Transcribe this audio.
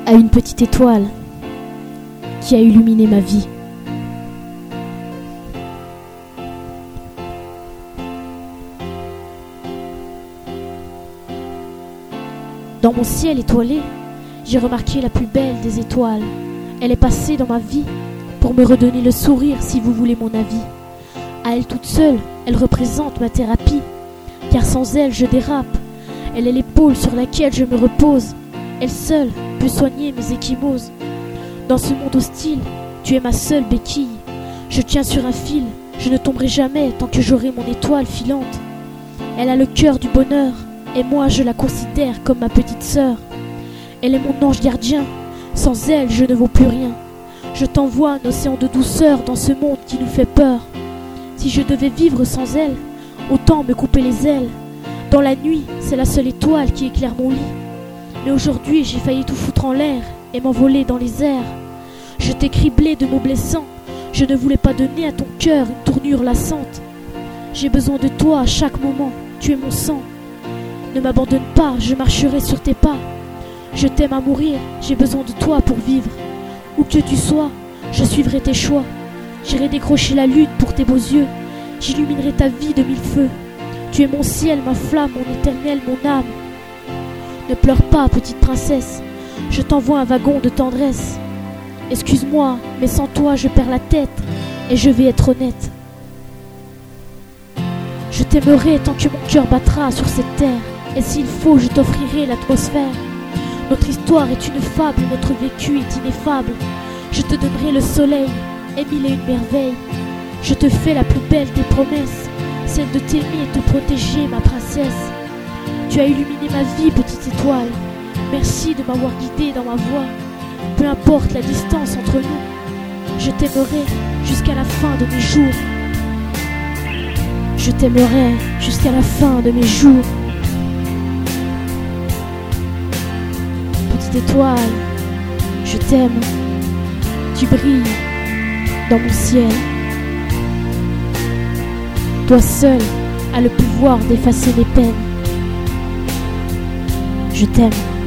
à une petite étoile qui a illuminé ma vie. Dans mon ciel étoilé, j'ai remarqué la plus belle des étoiles. Elle est passée dans ma vie pour me redonner le sourire, si vous voulez mon avis. À elle toute seule, elle représente ma thérapie, car sans elle je dérape. Elle est l'épaule sur laquelle je me repose. Elle seule peut soigner mes ecchymoses. Dans ce monde hostile, tu es ma seule béquille. Je tiens sur un fil, je ne tomberai jamais tant que j'aurai mon étoile filante. Elle a le cœur du bonheur, et moi je la considère comme ma petite sœur. Elle est mon ange gardien, sans elle je ne vaux plus rien. Je t'envoie un océan de douceur dans ce monde qui nous fait peur. Si je devais vivre sans elle, autant me couper les ailes. Dans la nuit, c'est la seule étoile qui éclaire mon lit. Mais aujourd'hui j'ai failli tout foutre en l'air et m'envoler dans les airs. Je t'ai criblé de mots blessants, je ne voulais pas donner à ton cœur une tournure lassante. J'ai besoin de toi à chaque moment, tu es mon sang. Ne m'abandonne pas, je marcherai sur tes pas. Je t'aime à mourir, j'ai besoin de toi pour vivre. Où que tu sois, je suivrai tes choix. J'irai décrocher la lune pour tes beaux yeux. J'illuminerai ta vie de mille feux. Tu es mon ciel, ma flamme, mon éternel, mon âme. Ne pleure pas, petite princesse, je t'envoie un wagon de tendresse. Excuse-moi, mais sans toi je perds la tête, et je vais être honnête. Je t'aimerai tant que mon cœur battra sur cette terre, et s'il faut je t'offrirai l'atmosphère. Notre histoire est une fable, notre vécu est ineffable. Je te donnerai le soleil et mille et une merveilles. Je te fais la plus belle des promesses, celle de t'aimer et te protéger, ma princesse. Tu as illuminé ma vie, petite étoile. Merci de m'avoir guidée dans ma voie. Peu importe la distance entre nous, je t'aimerai jusqu'à la fin de mes jours. Je t'aimerai jusqu'à la fin de mes jours. Petite étoile, je t'aime. Tu brilles dans mon ciel. Toi seul as le pouvoir d'effacer mes peines. Je t'aime.